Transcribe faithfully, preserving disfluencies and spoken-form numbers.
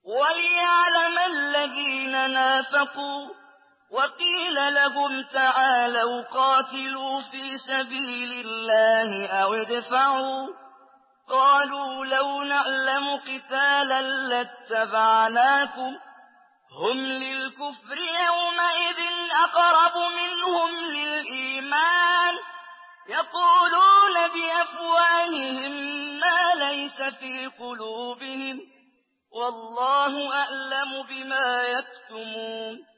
وَلِيَعْلَمَ الَّذِينَ نَافَقُوا وَقِيلَ لَهُمْ تَعَالَوْا قَاتِلُوا فِي سَبِيلِ اللَّهِ أَوِ ادْفَعُوا قَالُوا لَوْ نَعْلَمُ قِتَالًا لَّاتَّبَعْنَاكُمْ هُمْ لِلْكُفْرِ يَوْمَئِذٍ أَقْرَبُ مِنْهُمْ لِلْإِيمَانِ يَقُولُونَ بِأَفْوَاهِهِم مَّا لَيْسَ فِي قُلُوبِهِمْ وَاللَّهُ أَعْلَمُ بِمَا يَكْتُمُونَ